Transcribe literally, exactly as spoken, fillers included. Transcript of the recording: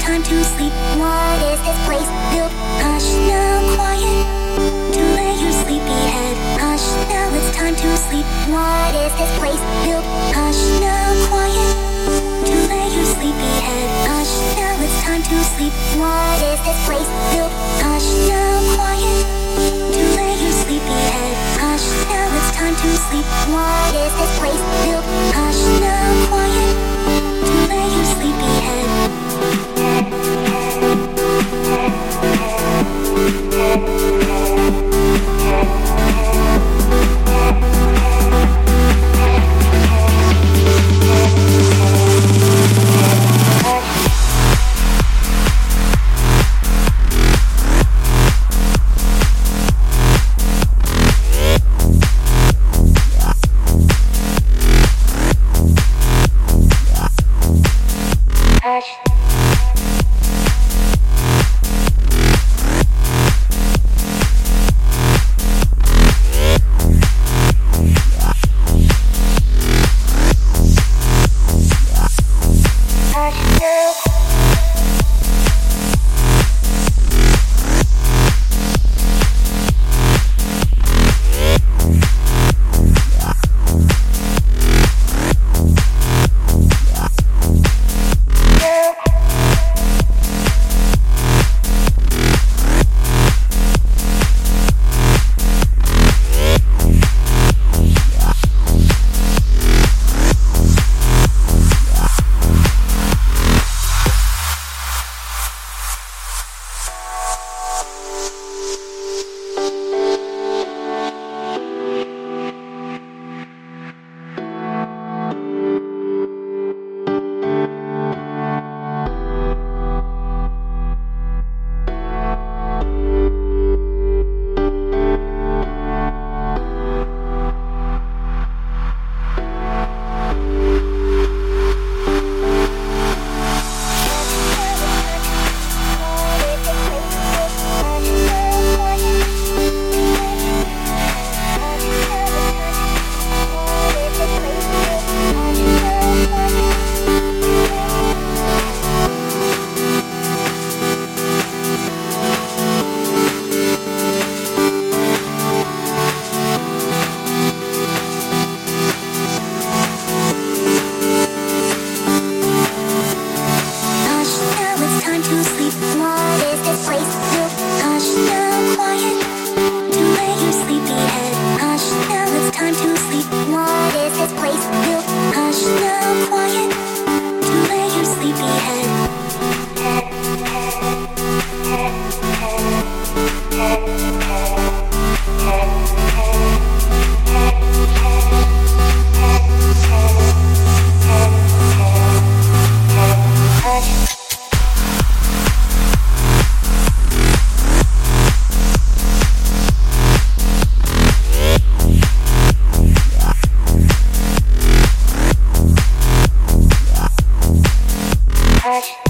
time to sleep. What is this place built? Hush, now quiet. To lay your sleepy head. Hush, now it's time to sleep. What is this place built? Hush, now quiet. To lay your sleepy head. Hush, now it's time to sleep. What is this place built? Hush, now quiet. To lay your sleepy head. Hush, now it's time to sleep. What is this place built? Hush, now quiet. To lay your sleepy head. Hush. Hush.